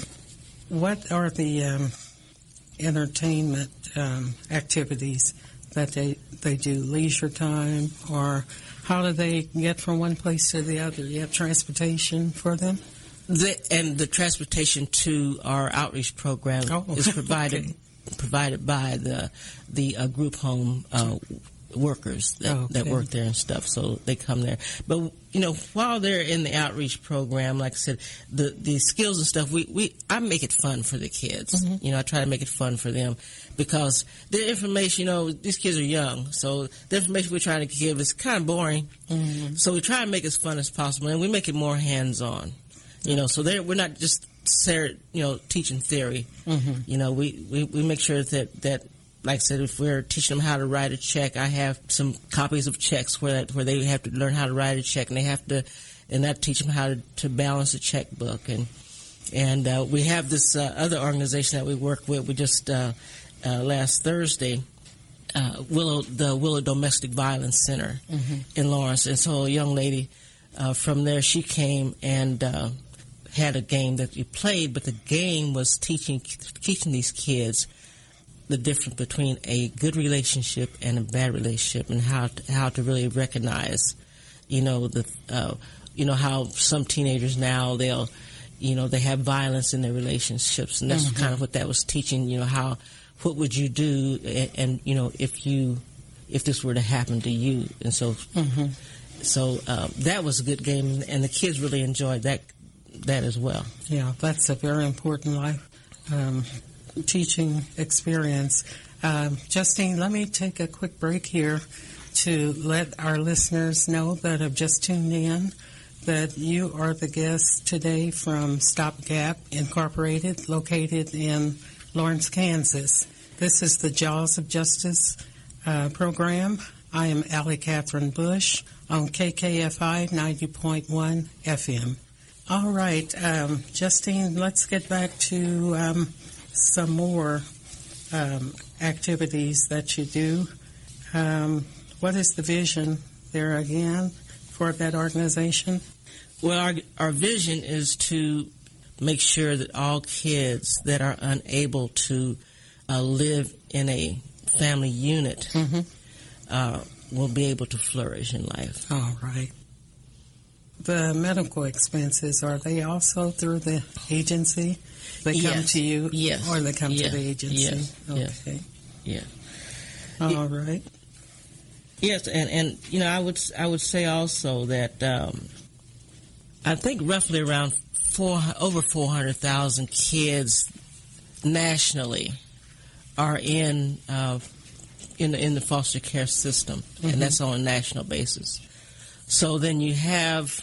what are the um, entertainment um, activities that they they do? Leisure time, or how do they get from one place to the other? You have transportation for them? The, and the transportation to our outreach program oh, is provided okay. provided by the the uh, group home uh, workers that, okay. that work there and stuff. So they come there. But you know, while they're in the outreach program, like I said, the the skills and stuff, we, we I make it fun for the kids. Mm-hmm. You know, I try to make it fun for them because the information, you know, these kids are young, so the information we're trying to give is kind of boring. Mm-hmm. So we try to make it as fun as possible, and we make it more hands-on. You know, so we're not just you know teaching theory. Mm-hmm. You know, we, we, we make sure that, that, like I said, if we're teaching them how to write a check, I have some copies of checks where that, where they have to learn how to write a check, and they have to, and that teach them how to, to balance a checkbook. And and uh, we have this uh, other organization that we work with. We just uh, uh, last Thursday, uh, Willow the Willow Domestic Violence Center mm-hmm. in Lawrence, and so a young lady uh, from there, she came and uh, had a game that we played, but the game was teaching teaching these kids the difference between a good relationship and a bad relationship, and how to, how to really recognize, you know, the uh, you know how some teenagers now they'll, you know, they have violence in their relationships, and that's mm-hmm. kind of what that was teaching. You know, how what would you do, and, and you know, if you if this were to happen to you, and so mm-hmm. so uh, that was a good game, and the kids really enjoyed that that as well. Yeah, that's a very important life. Um, teaching experience. Um, Justine, let me take a quick break here to let our listeners know that have just tuned in that you are the guest today from Stopgap Incorporated, located in Lawrence, Kansas. This is the Jaws of Justice uh, program. I am Allie Catherine Bush on K K F I ninety point one F M. All right, um, Justine, let's get back to um, some more um, activities that you do. Um, what is the vision there again for that organization? Well, our, our vision is to make sure that all kids that are unable to uh, live in a family unit mm-hmm. uh, will be able to flourish in life. All right. The medical expenses, are they also through the agency? They come yes. to you, yes. or they come yes. to the agency? Yes. Okay. Yeah. All it, right. Yes, and, and you know, I would I would say also that um, I think roughly around four over four hundred thousand kids nationally are in uh, in in the foster care system, mm-hmm. and that's on a national basis. So then you have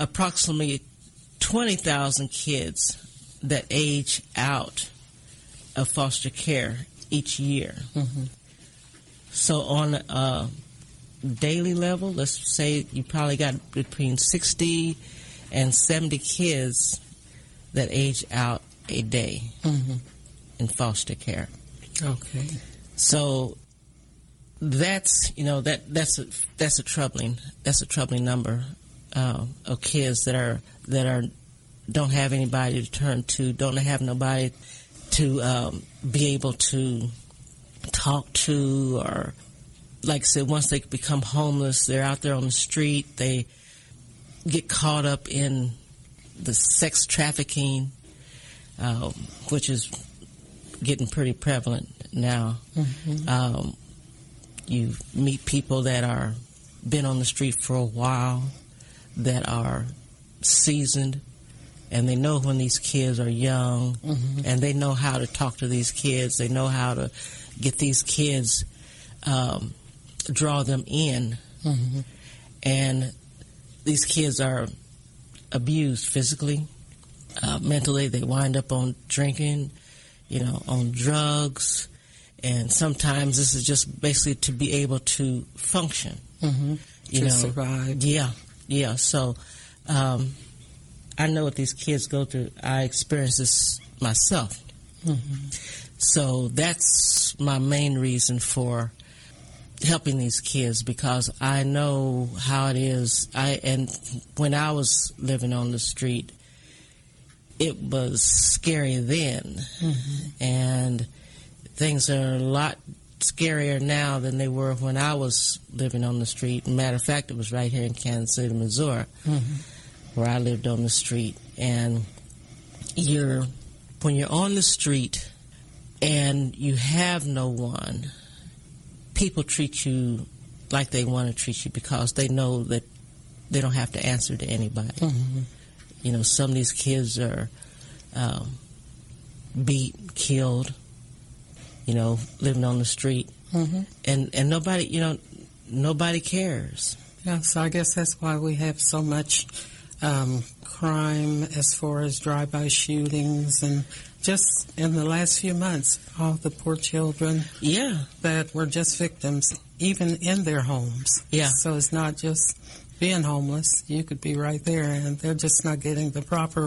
approximately twenty thousand kids that age out of foster care each year. Mm-hmm. So on a daily level, let's say you probably got between sixty and seventy kids that age out a day mm-hmm. in foster care. Okay. So that's you know that that's a, that's a troubling that's a troubling number uh, of kids that are that are don't have anybody to turn to, don't have nobody to um, be able to talk to, or like I said, once they become homeless, they're out there on the street, they get caught up in the sex trafficking, uh, which is getting pretty prevalent now. Mm-hmm. Um, you meet people that are been on the street for a while, that are seasoned, and they know when these kids are young, mm-hmm. and they know how to talk to these kids. They know how to get these kids, um, draw them in. Mm-hmm. And these kids are abused physically, uh, mentally. They wind up on drinking, you know, on drugs. And sometimes this is just basically to be able to function. Mm-hmm. You to know, survive. Yeah, yeah. So um, I know what these kids go through. I experience this myself. Mm-hmm. So that's my main reason for helping these kids, because I know how it is. I and when I was living on the street, it was scary then, mm-hmm. and things are a lot scarier now than they were when I was living on the street. Matter of fact, it was right here in Kansas City, Missouri, mm-hmm. where I lived on the street. And you're when you're on the street and you have no one, people treat you like they want to treat you because they know that they don't have to answer to anybody. Mm-hmm. You know, some of these kids are um, beat, killed, you know, living on the street, mm-hmm. and and nobody, you know, nobody cares. Yeah, so I guess that's why we have so much um, crime as far as drive-by shootings, and just in the last few months, all the poor children, yeah, that were just victims, even in their homes. Yeah. So it's not just being homeless; you could be right there, and they're just not getting the proper,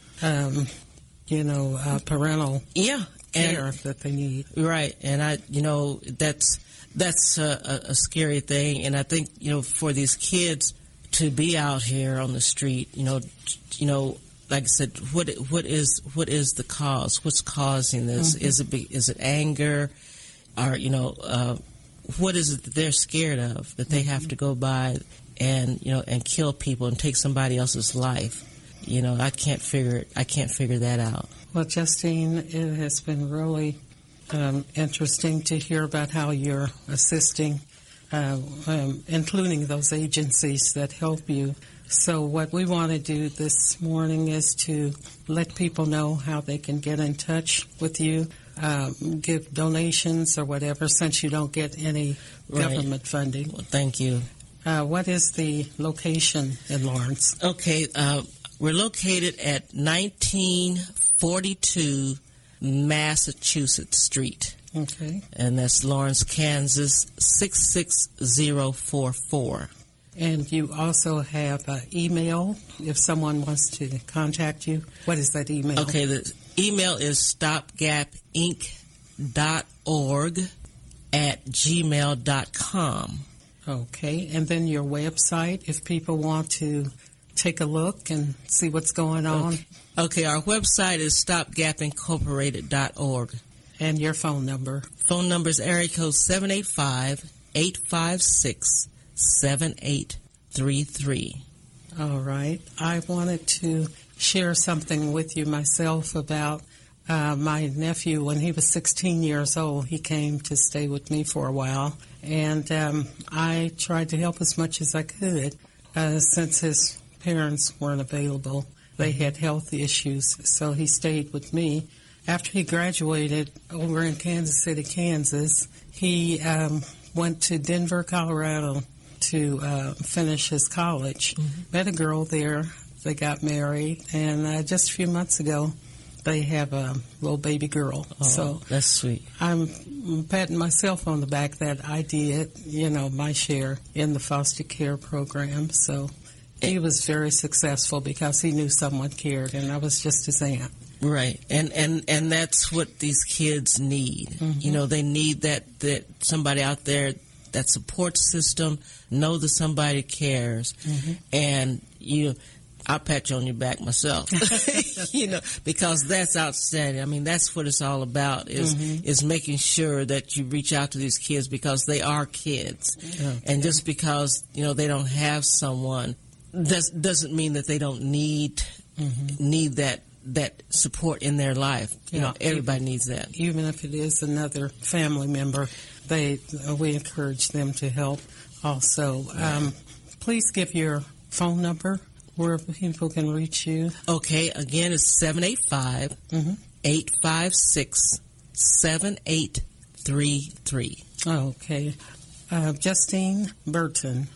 um, you know, uh, parental. Yeah. care and, that they need. Right, and I, you know, that's that's a, a, a scary thing, and I think, you know, for these kids to be out here on the street, you know, you know, like I said, what what is what is the cause? What's causing this? Mm-hmm. Is it be, is it anger, or you know, uh, what is it that they're scared of that they mm-hmm. have to go by and you know and kill people and take somebody else's life? You know, I can't figure it. I can't figure that out. Well, Justine, it has been really um, interesting to hear about how you're assisting, uh, um, including those agencies that help you. So what we want to do this morning is to let people know how they can get in touch with you, um, give donations or whatever, since you don't get any right. government funding. Well, thank you. Uh, what is the location in Lawrence? Okay, uh, we're located at nineteen forty-two Massachusetts Street. Okay. And that's Lawrence, Kansas, six six zero four four. And you also have an email if someone wants to contact you. What is that email? Okay, the email is stopgap inc dot org at gmail dot com. Okay, and then your website if people want to take a look and see what's going on. Okay, okay our website is stop gap incorporated dot org. And your phone number? Phone number is area code seven eight five, eight five six, seven eight three three. All right. I wanted to share something with you myself about uh, my nephew. When he was sixteen years old, he came to stay with me for a while. And um, I tried to help as much as I could uh, since his parents weren't available. They had health issues, so he stayed with me. After he graduated over in Kansas City, Kansas, he um, went to Denver, Colorado to uh, finish his college. Mm-hmm. Met a girl there. They got married, and uh, just a few months ago, they have a little baby girl. Oh, so that's sweet. I'm patting myself on the back that I did, you know, my share in the foster care program. So he was very successful because he knew someone cared, and I was just his aunt. Right, and and and that's what these kids need. Mm-hmm. You know, they need that that somebody out there, that support system, know that somebody cares, mm-hmm. and you. I'll pat you on your back myself, you know, because that's outstanding. I mean, that's what it's all about is mm-hmm. is making sure that you reach out to these kids because they are kids, okay. and just because you know they don't have someone does, doesn't mean that they don't need mm-hmm. need that. that support in their life. You yeah, know, everybody even, needs that. Even if it is another family member, they uh, we encourage them to help also. Um, please give your phone number where people can reach you. Okay, again, it's seven eight five, eight five six, seven eight three three. Okay. Uh, Justine Burton,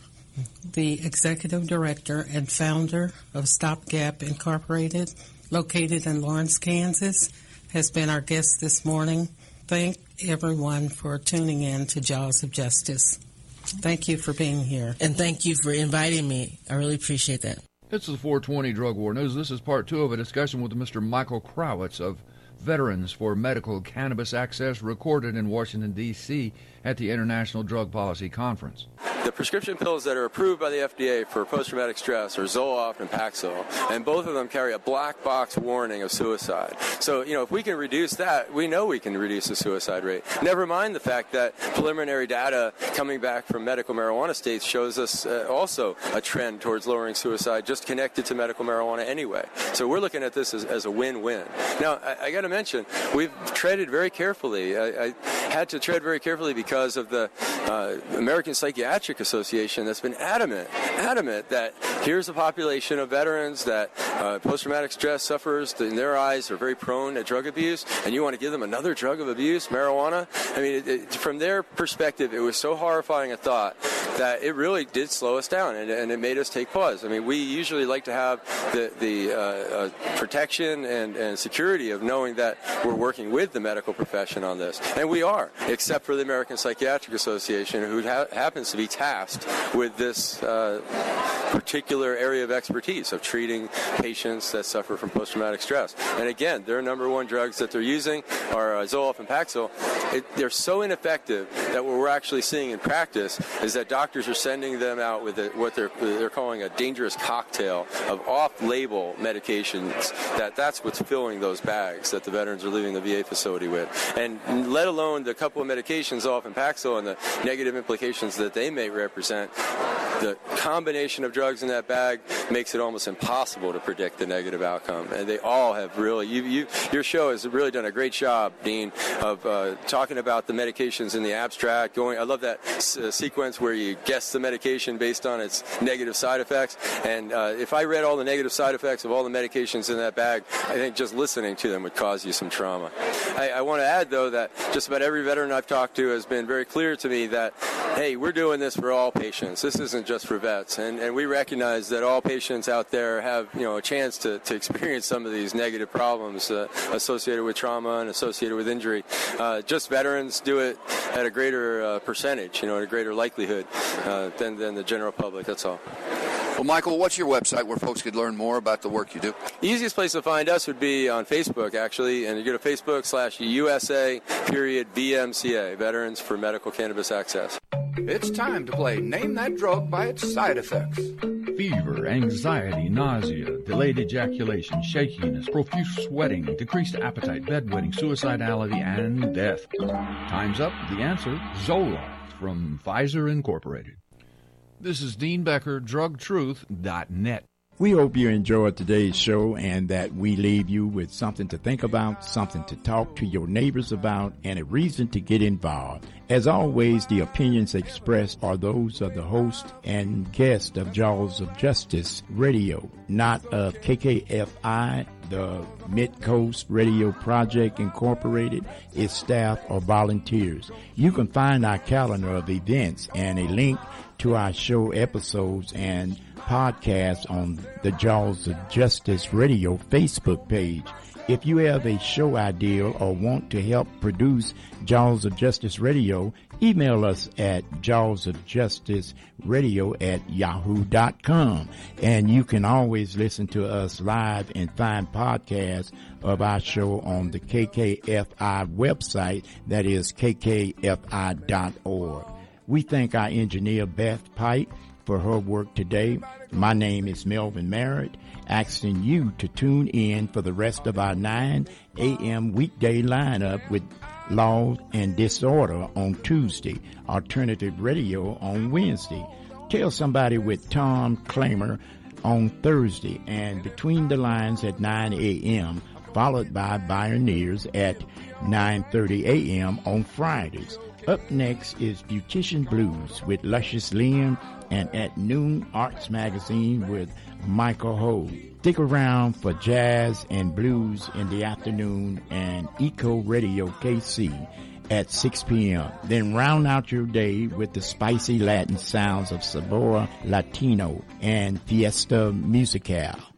the Executive Director and Founder of Stopgap Incorporated, located in Lawrence, Kansas, has been our guest this morning. Thank everyone for tuning in to Jaws of Justice. Thank you for being here. And thank you for inviting me. I really appreciate that. This is four twenty Drug War News. This is part two of a discussion with Mister Michael Krawitz of Veterans for Medical Cannabis Access, recorded in Washington, D C at the International Drug Policy Conference. The prescription pills that are approved by the F D A for post-traumatic stress are Zoloft and Paxil, and both of them carry a black box warning of suicide. So, you know, if we can reduce that, we know we can reduce the suicide rate. Never mind the fact that preliminary data coming back from medical marijuana states shows us uh, also a trend towards lowering suicide just connected to medical marijuana anyway. So we're looking at this as, as a win-win. Now, I, I got to mention, we've treaded very carefully. I, I had to tread very carefully because of the uh, American Psychiatric Association that's been adamant, adamant that here's a population of veterans that uh, post-traumatic stress sufferers, in their eyes, are very prone to drug abuse, and you want to give them another drug of abuse, marijuana? I mean, it, it, from their perspective, it was so horrifying a thought that it really did slow us down, and, and it made us take pause. I mean, we usually like to have the, the uh, uh, protection and, and security of knowing that we're working with the medical profession on this, and we are, except for the American Psychiatric Association, who ha- happens to be tasked with this uh, particular area of expertise of treating patients that suffer from post-traumatic stress. And again, their number one drugs that they're using are uh, Zoloft and Paxil. It, they're so ineffective that what we're actually seeing in practice is that doctors are sending them out with a, what they're they're calling a dangerous cocktail of off-label medications. That that's what's filling those bags that the veterans are leaving the V A facility with. And let alone the couple of medications, Zoloft and Paxil, and the negative implications that they may represent, the combination of drugs in that bag makes it almost impossible to predict the negative outcome. And they all have really, you, you, your show has really done a great job, Dean, of uh, talking about the medications in the abstract. Going, I love that s- uh, sequence where you guess the medication based on its negative side effects. And uh, if I read all the negative side effects of all the medications in that bag, I think just listening to them would cause you some trauma. I, I want to add, though, that just about every veteran I've talked to has been very clear to me that, hey, we're doing this for all patients. This isn't just for vets. And, and we recognize that all patients out there have, you know, a chance to, to experience some of these negative problems uh, associated with trauma and associated with injury. Uh, just veterans do it at a greater uh, percentage, you know, at a greater likelihood uh, than, than the general public. That's all. Well, Michael, what's your website where folks could learn more about the work you do? The easiest place to find us would be on Facebook, actually, and you go to Facebook slash USA period V M C A, Veterans for Medical Cannabis Access. It's time to play Name That Drug by its side effects. Fever, anxiety, nausea, delayed ejaculation, shakiness, profuse sweating, decreased appetite, bedwetting, suicidality, and death. Time's up. The answer, Zoloft from Pfizer Incorporated. This is Dean Becker, drug truth dot net. We hope you enjoyed today's show and that we leave you with something to think about, something to talk to your neighbors about, and a reason to get involved. As always, the opinions expressed are those of the host and guest of Jaws of Justice Radio, not of K K F I, the Mid-Coast Radio Project Incorporated, its staff, or volunteers. You can find our calendar of events and a link to our show episodes and podcasts on the Jaws of Justice Radio Facebook page. If you have a show idea or want to help produce Jaws of Justice Radio, email us at jawsofjusticeradio at yahoo dot com. And you can always listen to us live and find podcasts of our show on the K K F I website, that is k k f i dot org. We thank our engineer, Beth Pike, for her work today. My name is Melvin Merritt, asking you to tune in for the rest of our nine a.m. weekday lineup with Law and Disorder on Tuesday, Alternative Radio on Wednesday, Tell Somebody with Tom Clamer on Thursday, and Between the Lines at nine a.m., followed by Pioneers at nine thirty a.m. on Fridays. Up next is Beautician Blues with Luscious Lynn, and at noon, Arts Magazine with Michael Ho. Stick around for jazz and blues in the afternoon and Eco Radio K C at six p.m. Then round out your day with the spicy Latin sounds of Sabor Latino and Fiesta Musical.